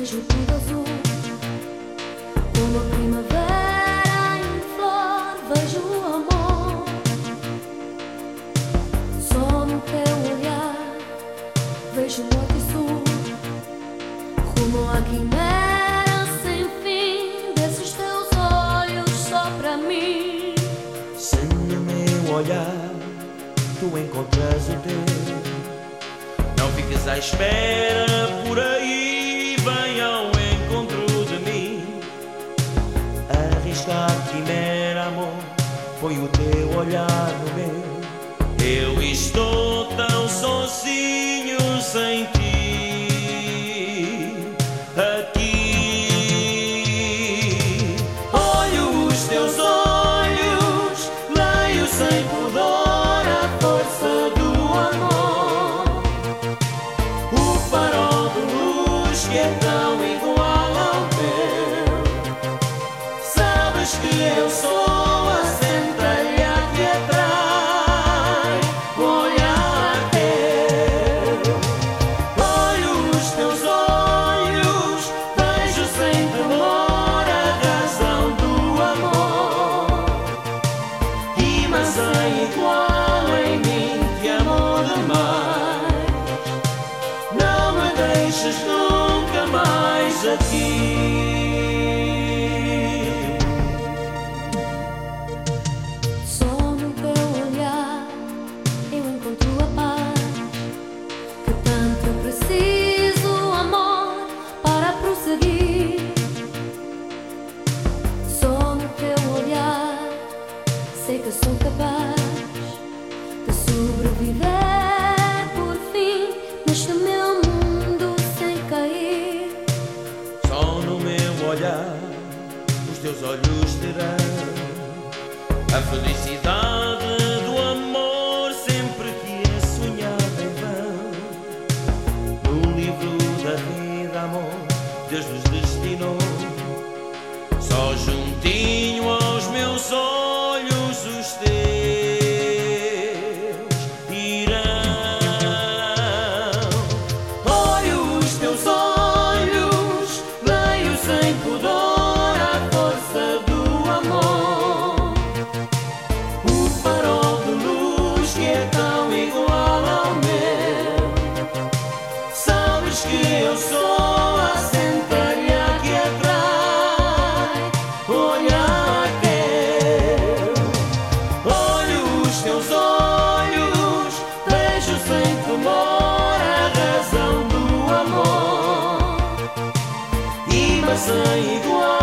vejo tudo azul, como a primavera em flor, vejo o amor. Só no teu olhar vejo norte e sul, rumo à quimera sem fim desses teus olhos só para mim. Se no meu olhar tu encontras o teu, não fiques à espera por aí, vem ao encontro de mim. Arrisca a quimera, amor, põe o teu olhar no meu. Eu estou tão sozinho sem ti, aqui. Olho os teus olhos, leio sem pudor a força do amor. O farol de luz que é tão igual ao teu. Sabes que eu sou a centelha que atrai o olhar teu. Olho os teus olhos, vejo sem temor a razão do amor. Rima sem igual em mim, te amo demais. Não me deixes nunca mais aqui. Só no teu olhar eu encontro a paz que tanto preciso, amor, para prosseguir. Só no teu olhar sei que sou capaz de sobreviver por fim neste meu mundo sem cair. Só no meu olhar os teus olhos terão a felicidade do amor sempre que é sonhado em vão. No livro da vida, amor, Deus nos destinou. Só juntinho aos meus olhos os teus irão. Olho os teus olhos, leio sem pudor a força do amor. O farol de luz que é tão igual ao meu. Sabes que eu sou a centelha que atrai o olhar teu. Olho os teus olhos, vejo sem temor a razão do amor. Rima sem igual